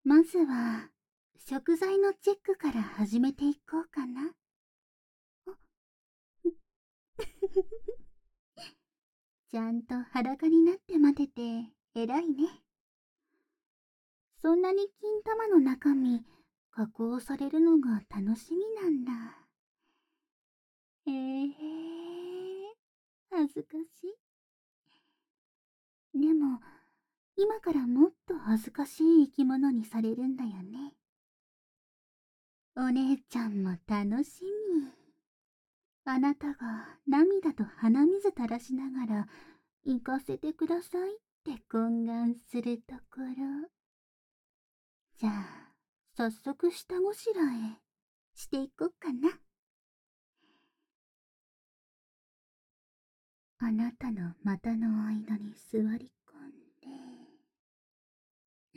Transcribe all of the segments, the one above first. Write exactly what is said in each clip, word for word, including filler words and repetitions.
まずは、食材のチェックから始めていこうかな。ちゃんと裸になって待てて偉いね。そんなに金玉の中身、加工されるのが楽しみなんだ。ええー、恥ずかしい。でも、今からもっと恥ずかしい生き物にされるんだよね。お姉ちゃんも楽しみ。あなたが涙と鼻水垂らしながら行かせてくださいって懇願するところ。じゃあ、早速下ごしらえしていこうかな。あなたの股の間に座り込んで。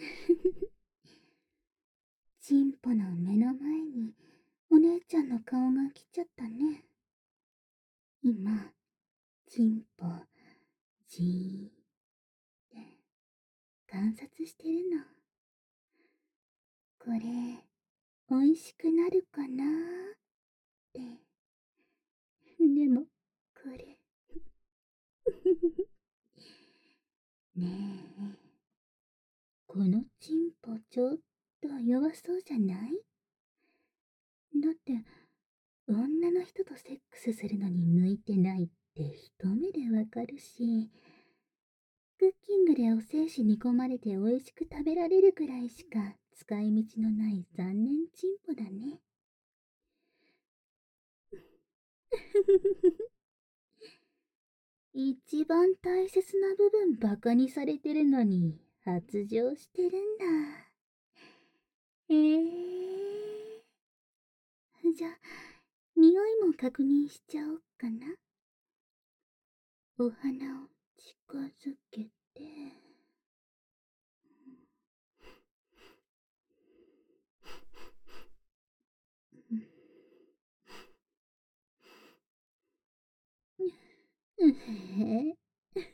チンポの目の前にお姉ちゃんの顔が来ちゃったね。今、チンポ、じーって観察してるの。これ、美味しくなるかなーって。でも、これ。ねえ、このチンポちょっと弱そうじゃない？だって、女の人とセックスするのに向いてないって一目でわかるし、クッキングでお精子煮込まれて美味しく食べられるくらいしか使い道のない残念チンポだね。一番大切な部分バカにされてるのに発情してるんだ。えー、じゃあ、匂いも確認しちゃおうかな。お花を近づけて。うへへ。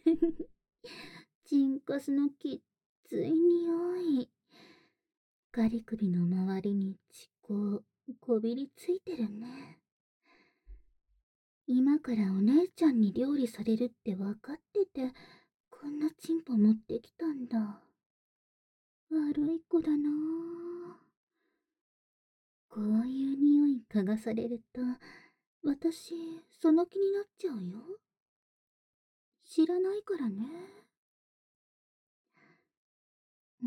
チンコスのきっつい匂い。ガリ首の周りに血ここびりついてるね。今からお姉ちゃんに料理されるって分かってて、こんなチンポ持ってきたんだ。悪い子だなぁ。こういう匂い嗅がされると、私、その気になっちゃうよ。知らないからね。うん。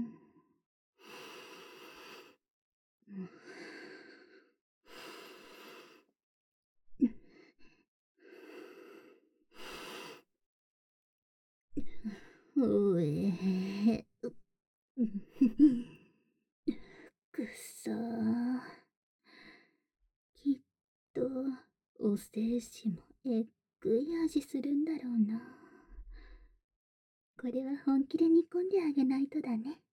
うえくそー。きっと、お精子もえっぐい味するんだろうな。これは本気で煮込んであげないとだね。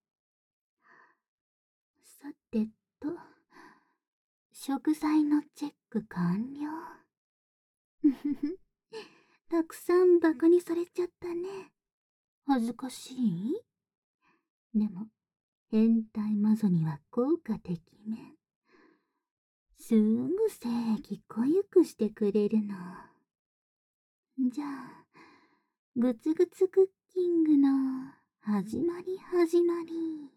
さてと、食材のチェック完了。ふふふ、たくさんバカにされちゃったね。恥ずかしい？でも、変態マゾには効果てきめん。すぐ正義濃ゆくしてくれるの。じゃあ、グツグツクッキングの始まり始まり。